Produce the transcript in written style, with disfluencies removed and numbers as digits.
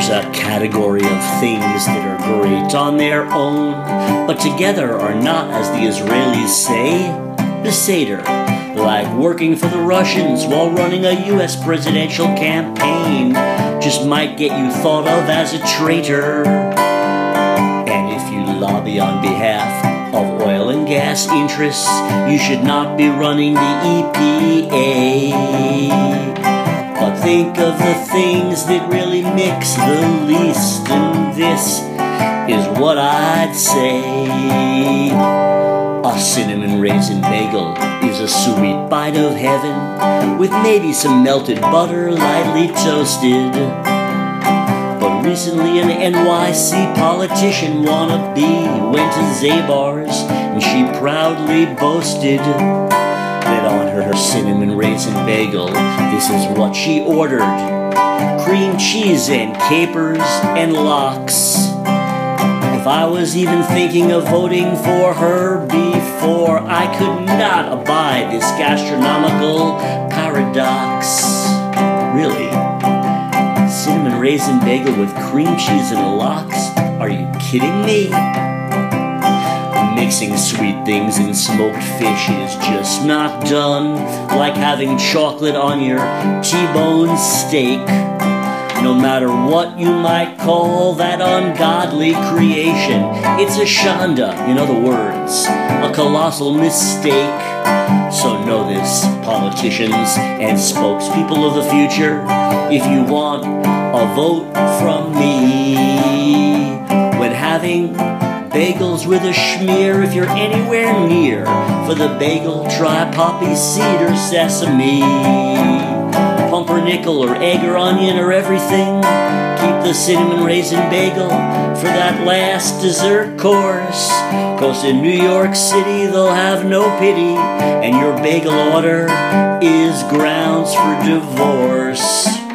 There's a category of things that are great on their own, but together are not, as the Israelis say, beseder. Like working for the Russians while running a US presidential campaign just might get you thought of as a traitor. And if you lobby on behalf of oil and gas interests, you should not be running the EPA. But think of the things that really mix the least, and this is what I'd say. A cinnamon raisin bagel is a sweet bite of heaven, with maybe some melted butter lightly toasted. But recently an NYC politician wannabe went to Zabar's, and she proudly boasted that on her cinnamon raisin bagel, this is what she ordered: cream cheese and capers and lox. If I was even thinking of voting for her before, I could not abide this gastronomical paradox. Really? Cinnamon raisin bagel with cream cheese and lox? Are you kidding me? Mixing sweet things in smoked fish is just not done. Like having chocolate on your T-bone steak. No matter what you might call that ungodly creation, it's a shanda, in other words, a colossal mistake. So know this, politicians and spokespeople of the future, if you want a vote from me, when having bagels with a schmear, if you're anywhere near, for the bagel try poppy seed or sesame, pumpernickel or egg or onion or everything. Keep the cinnamon raisin bagel for that last dessert course, 'cause in New York City they'll have no pity, and your bagel order is grounds for divorce.